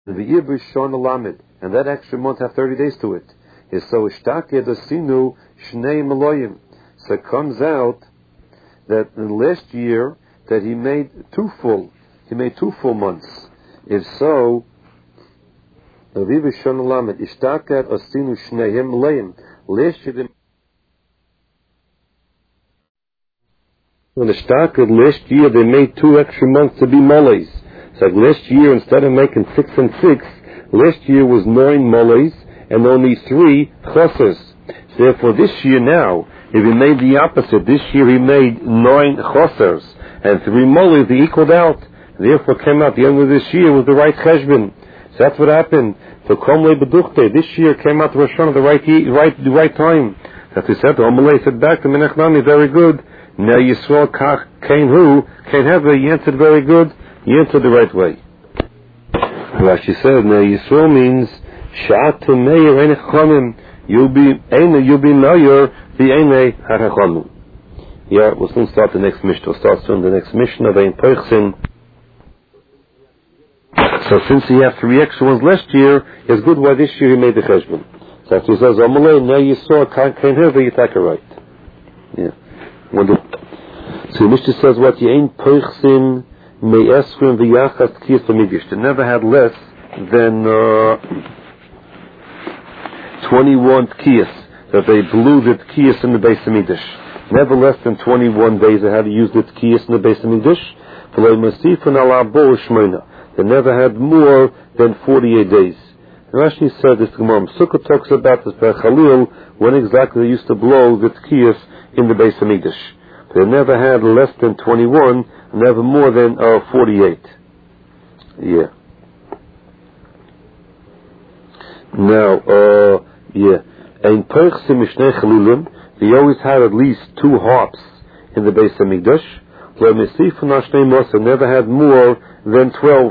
V'ir b'shon alamed, and that extra month have 30 days to it. Is so ishtaked asinu shnei meloyim. So it comes out that in the last year that he made two full months. If so, v'ir b'shon alamed ishtaked asinu shnei meloyim. Last year, when the ishtaked last year they made 2 extra months to be moles. So last year, instead of making 6 and 6, last year was 9 moles and only 3 chosers. So therefore, this year now, if he made the opposite, this year he made 9 chosers and 3 moles, he equaled out. Therefore, came out the end of this year was the right cheshbon. So that's what happened. So Komle Beduchte, this year came out the Rosh Hashanah the right time. That's what he said. Omalei said back to Menachnami, very good. Now Yisrael Kain Hever, he answered very good. You answered the right way. Rashi said, now Yisrael means Sha'at Meir Ein Chachamim. You'll be Meir V'Einei HaChachamim. Yeah, we'll soon start the next Mishnah. We'll start soon the next Mishnah of Ein Peichsin. So since he had 3 extra ones last year, it's good why this year he made the cheshbon. So after he says, Amalei, now Yisrael Kain Hever, you take it right. Yeah. So the Mishnah says what? Ein Peichsin they never had less than 21 tkiyas that they blew the tkiyas in the Beis Hamikdash. Never less than 21 days they had to use the tkiyas in the Beis Hamikdash. They never had more than 48 days. Rashi said this. Gemara Sukkah talks about this by Chalil when exactly they used to blow the tkiyas in the Beis Hamikdash. They never had less than 21. Never more than 48. Yeah. Now, Ein Peichsim Mishnei Chalulim, they always had at least 2 harps in the Beis Hamikdash. Lo Mesifun Ashnei Mosa, never had more than 12.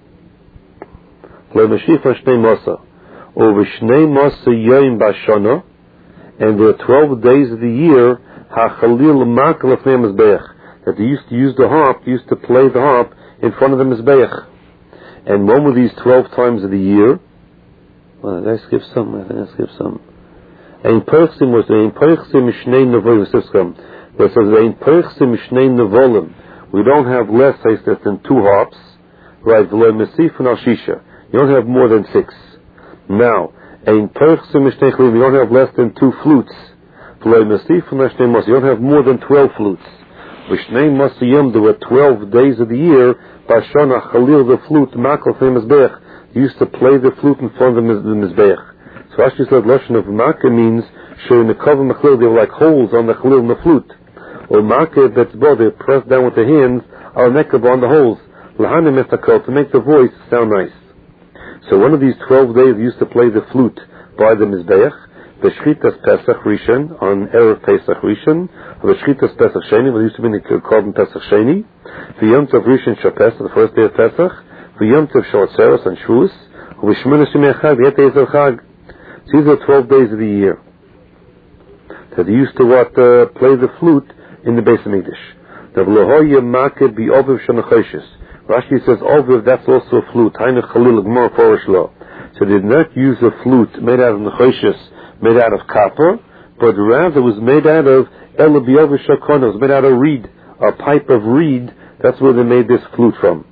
Lo Mesifun Ashnei Mosa. Over Shnei Mosa Yoim Bashana, and there are 12 days of the year, HaChalil Makal Lefnei Mizbeach, that they used to use the harp, used to play the harp in front of the Mizbeach. And when were these 12 times of the year? Well, did I skip some? I think I skipped some. Ein Peichsim was Ein Peichsim Mishnei Nevolim. There says Ein Peichsim Mishnei Nevolim. We don't have less than 2 harps. Right, V'lo Mesifun Al Shisha. You don't have more than 6. Now, Ein Peichsim Mishnei Chalulim. You don't have less than 2 flutes. V'lo Mesifun Al Shnei Mos. You don't have more than 12 flutes. V'shnei Masiyim, there were 12 days of the year. Bashana Chalil, the flute, Makal from Mizbeach. He used to play the flute in front of the Mizbeach. So Rashi said, Lashon of Makah means, showing the cover Mechalil, they were like holes on the Chalil in the flute. Or Makah, that's both, they pressed down with the hands, al nekab on the holes. Lahanim etakol, to make the voice sound nice. So one of these 12 days, he used to play the flute by the Mizbeach. V'shchitas Pesach Rishon, on Erev Pesach Rishon, V'shchitas Pesach Sheni, what used to be in the Korban Pesach Sheni, V'yom Tov Rishon Shapesach, the first day of Pesach, V'yom Tov Shotzeros on Shavuos, V'shmona Shemei Chag, V'yet Ezel Chag. These are 12 days of the year that he used to play the flute in the Beis Hamikdash. The V'lohoye Makeh B'oviv Shonachoshes. Rashi says Oviv, that's also a flute. Hainu Chalil Gemara Forish Lo. So they did not use a flute made out of Nechoshes, made out of copper, but rather was made out of Elabiyav Shakona, was made out of reed, a pipe of reed. That's where they made this flute from.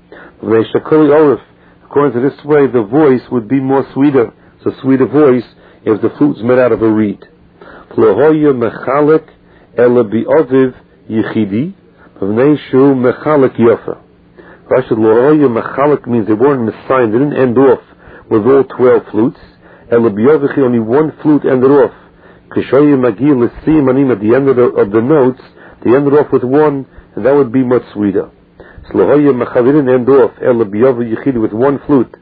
According to this way, the voice would be more sweeter. It's a sweeter voice if the flute is made out of a reed. Plohoya mechalek elabiyaviv yichidi, v'neishu mechalek yofa. Rashi Lohoya mechalek means they weren't assigned, they didn't end off with all 12 flutes. Elabiyavichi, only 1 flute ended off. Kishoya magi l'sim anim, at the end of the notes, they ended off with 1, and that would be much sweeter. So Lohoya mechalek didn't end off elabiyaviv yichidi with 1 flute.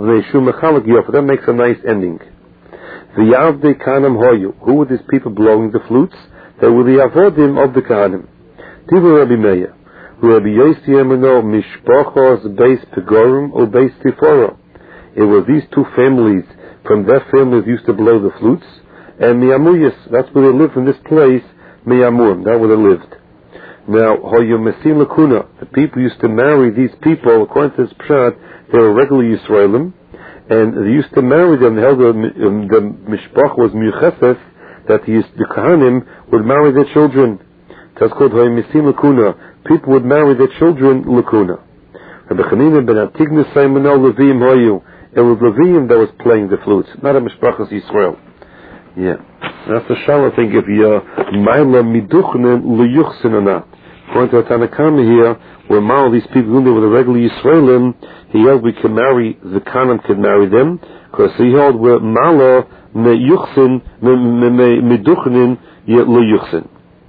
That makes a nice ending. V'yavdei kanam hoyu. Who were these people blowing the flutes? They were the avodim of the kahanim. Tivu Rabbi Meir. Rabbi Yossi Emeno mishpachos beis pegorim or beis tifora. It was these 2 families. From their families used to blow the flutes. And miyamuyas. That's where they lived from this place. Miyamurim. That's where they lived. Now hoyu mesim lakuna. The people used to marry these people according to this pshat. They were regular Yisraelim, and they used to marry them. The mishpach was miyuchesef, that the Kohanim would marry their children. That's called Misim Lakuna. People would marry their children Lakuna. Rabbi Chanina ben Antigna Saimonel Levim Hoyu. It was Levim that was playing the flutes, not a Mishpachas Yisrael. Yeah. That's the shal, I think, if you're Maila Miduchnen Luyuchsin or not. According to Tanakama here, where Mal, these people who were the regular Yisraelim, he held we can marry, the Kanan could marry them, because he held where Mala Meyuchsin, Miduchnin, yet Luyuchsin.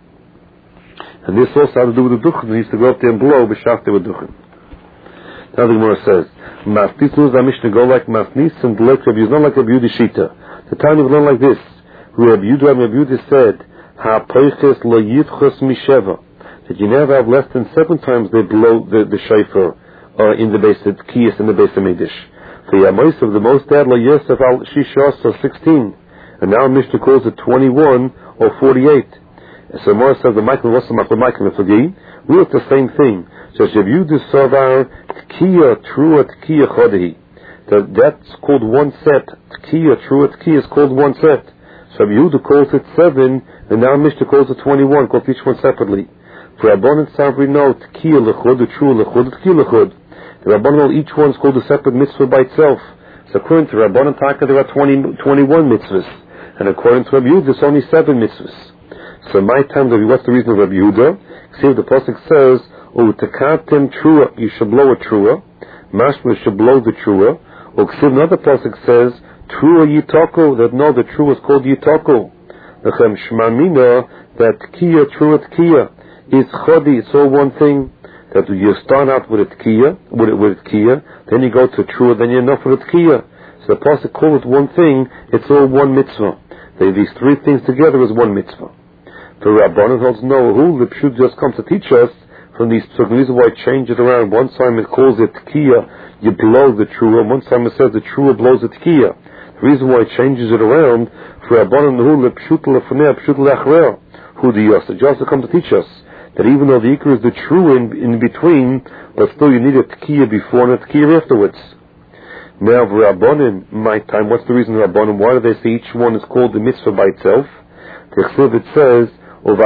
And this also had to do with the Duchen. He used to go up there and blow, B'shafte with Duchen. Now the Gemara says, Masnitzuz, the Mishnah go like Masnis and Lek Rabbi Yudin, not like Rabbi Yudin Shita. The time of not like this. Rabbi Yudin said, Ha-poiches lo yitchos misheva. That you never have less than 7 times they blow the shofar in the base of Kiyas, in the base of Medish. For Yamois of the most dad lo Yosef al Shishos, so 16. And now Mishnah calls it 21 or 48. So Mora says the Michael was the Michael Mefagi. We have the same thing. So Shavu de Savar Tkiya Trua Tkiya Chodehi. That's called one set. Tkiya Trua Tkiya is called one set. So Yehuda calls it 7, and now Mishnah calls it 21. Calls each one separately. For Rabbanan Savri no Tkiya Lechud, the Trua Lechud, Tkiya Lechud. The Rabbanan each one is called a separate mitzvah by itself. So according to Rabbanan Taka there are 21 mitzvahs, and according to Rabbi Yehuda there's only 7 mitzvahs. So my time, what's the reason of Rabbi Yehuda? See what the pasuk says, "Utakatem trua," you should blow a trua. Mashma should blow the trua. Or another pasuk says, "Trua yitoko," that no, the trua is called yitoko. Lechem shmamina, that tkiya trua tkiya is chodi. It's all one thing. That you start out with a tkiya, with tkiya, then you go to trua, then you're enough for a tkiya. So the pasuk calls it one thing. It's all one mitzvah. These 3 things together is one mitzvah. The Rabbanan holds no, who the Pshut just comes to teach us from these. So the reason why I change it around. One time it calls it Tkiya, you blow the Trua. One time it says the Trua blows the Tkiya. The reason why it changes it around, for Rabbanan who the Pshut lefaneh, Pshut leachrer, who the Yosef just come to teach us that even though the Iker is the Trua in between, but still you need a Tkiya before and a Tkiya afterwards. Now for Rabbanan, my time, what's the reason Rabbanan? Why do they say each one is called the mitzvah by itself? The Chsiv it says, when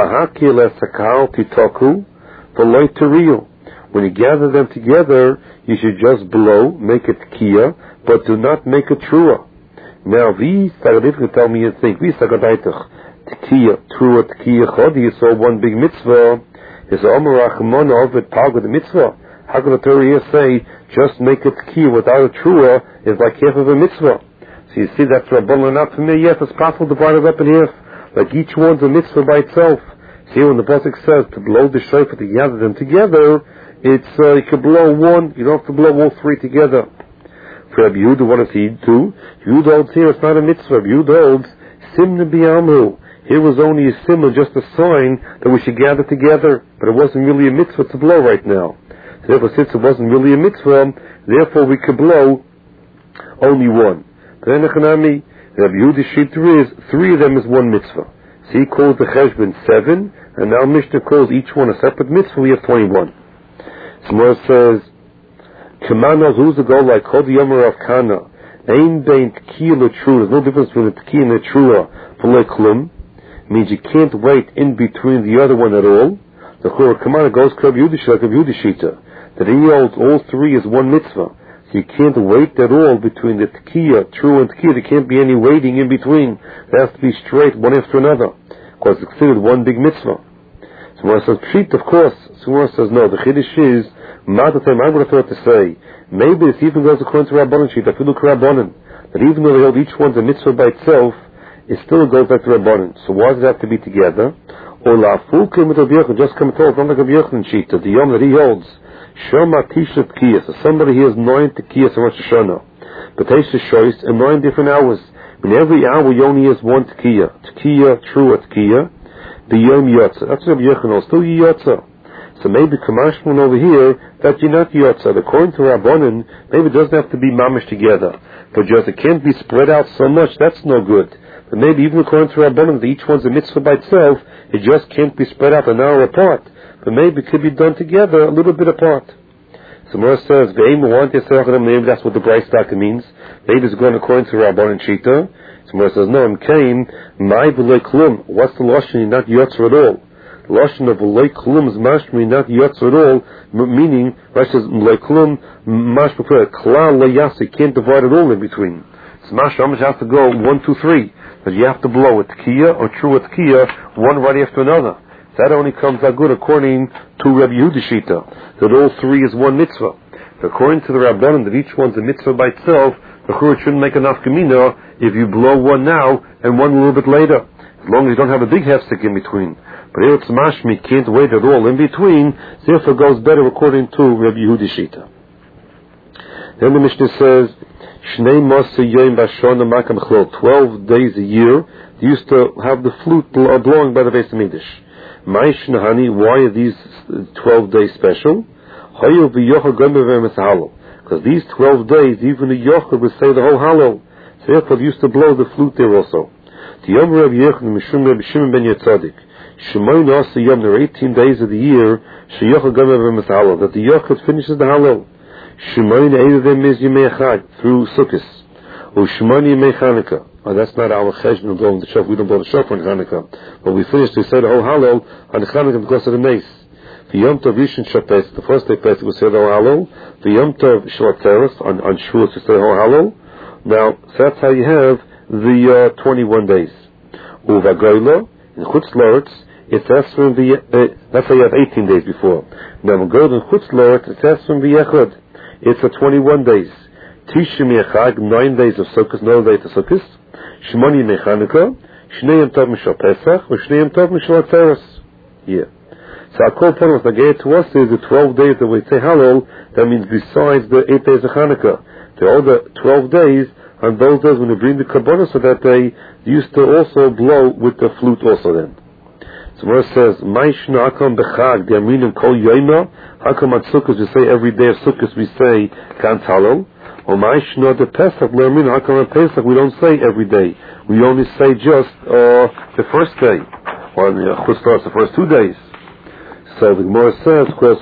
you gather them together, you should just blow, make it tkiya, but do not make a trua. Now, these Sagadit tell me you think, these Sagadaitach, tkiya, trua, tkiya, chodi, is all one big mitzvah. Is Omer Rachmana of it part of the mitzvah? How can the Torah here say, just make it tkiya without a trua, is like half of a mitzvah? So you see, that's Rabbanan not for me. Yes, it's possible to divide it up in half. Like each one's a mitzvah by itself. See, when the pasuk says to blow the shofar to gather them together, it's you can blow one. You don't have to blow all 3 together. For Rabbi Yehuda, what does he do? Yehuda holds here it's not a mitzvah. Yehuda holds simna bi'amhu. Here was only a simna, just a sign that we should gather together, but it wasn't really a mitzvah to blow right now. So therefore, since it wasn't really a mitzvah, therefore we could blow only one. Then Rabbi Yehuda's shita is 3 of them is one mitzvah. So he calls the cheshbon 7, and now Mishnah calls each one a separate mitzvah. We have 21. Smor says, "K'mana who's the goal like Chod Yomer of Kana? Ein bein tkiya l'trua. There's no difference between the tkiya and the trua. V'lo klum means you can't wait in between the other one at all. The K'mana goes Rabbi Yehuda shita that he holds all 3 is one mitzvah. You can't wait at all between the tkiya, true and tkiya. There can't be any waiting in between. It has to be straight, one after another, because it's considered one big mitzvah. So when it says pshit, of course. So when it says no, the chiddush is, I'm going to say, maybe this even goes according to Rabbanan sheet, I feel like Rabbanan, that even though they hold each one's a mitzvah by itself, it still goes back to Rabbanan. So why does it have to be together? Or la fulkim with Rabbi Yochanan, just come to talk, not like Rabbi Yochanan sheet, the yom that he holds. Shema Tisha Tkiyas. So somebody here has 9 Tkiyas in Rosh Hashanah. But Tisha Shois in 9 different hours. In every hour you only has 1 Tkiya. Tkiya, true Tkiya. The Yom Yotza. That's Rabbi Yochanan. Still Yotza. So maybe Kamashman over here that you're not Yotza. According to Rabbanan, maybe it doesn't have to be mamish together. But just it can't be spread out so much. That's no good. But maybe even according to Rabbanan, that each one's a mitzvah by itself, it just can't be spread out an hour apart. But maybe it could be done together a little bit apart. So Gemara says, maybe that's what the Bryce Taka means. Maybe it's going according to Rabban and Shita. So Gemara says, no, what's the Lashon not Yotzer at all? The Lashon of V'lei Klum is mashmi not Yotzer at all, meaning, Rashi says, V'lei Klum, mashmi Klal Layasa, you can't divide it all in between. So Mashma has to go 1, 2, 3. But you have to blow a Tkiya or true a Tkiya, one right after another. That only comes out good according to Rabbi Yehuda Shita, that all three is one mitzvah. But according to the Rabbanan, that each one's a mitzvah by itself, the Church shouldn't make enough Gemina if you blow one now and one a little bit later, as long as you don't have a big hefsek in between. But here it's mashmi, can't wait at all in between, therefore goes better according to Rabbi Yehuda Shita. Then the Mishnah says, 12 days a year, they used to have the flute blowing by the Beis Hamikdash. Why are these 12 days special? Because these 12 days, even the Yochid would say the whole Hallel. So therefore they used to blow the flute there also. There are 18 days of the year that the Yochid finishes the Hallel. Through Sukkot. Oh, that's not our cheshbon blowing the shofar. We don't blow the shofar on Hanukkah. But we finished, we said the whole Hallel on Hanukkah because of the mace. The Yom Tov Rishon Shapes, the first day Pesach, we say the whole Hallel. The Yom Tov Shvat on Shavuos, we say the whole Hallel. Now, so that's how you have the 21 days. Uvagoyla, in Chutz La'aretz, it's as from the, that's how you have 18 days before. Now, when go to Chutz La'aretz, it's as from the Echad. It's a 21 days. Tishim Yechag, 9 days of Sukkot, 9 days of Sukkot. Shmoni Mechanukah, Shnei Yom Tov Mishal Pesach, Shnei Yom Tov Mishal Atzeres. Yeah. So our core point was Nagaya to us is the 12 days that we say Hallel, that means besides the 8 days of Hanukkah. There are all the 12 days, and those days when they bring the Kabbalah, so that they used to also blow with the flute also then. So where it says, Maishna Akam Bechag, the Aminim Kol Yoima, Hakam at Sukkot, we say every day of Sukkot we say Gans Hallel. Or Maishna the Pesach, Le'amin Hakam at Pesach, we don't say every day. We only say just the first day, or the first 2 days. So the Gemara says,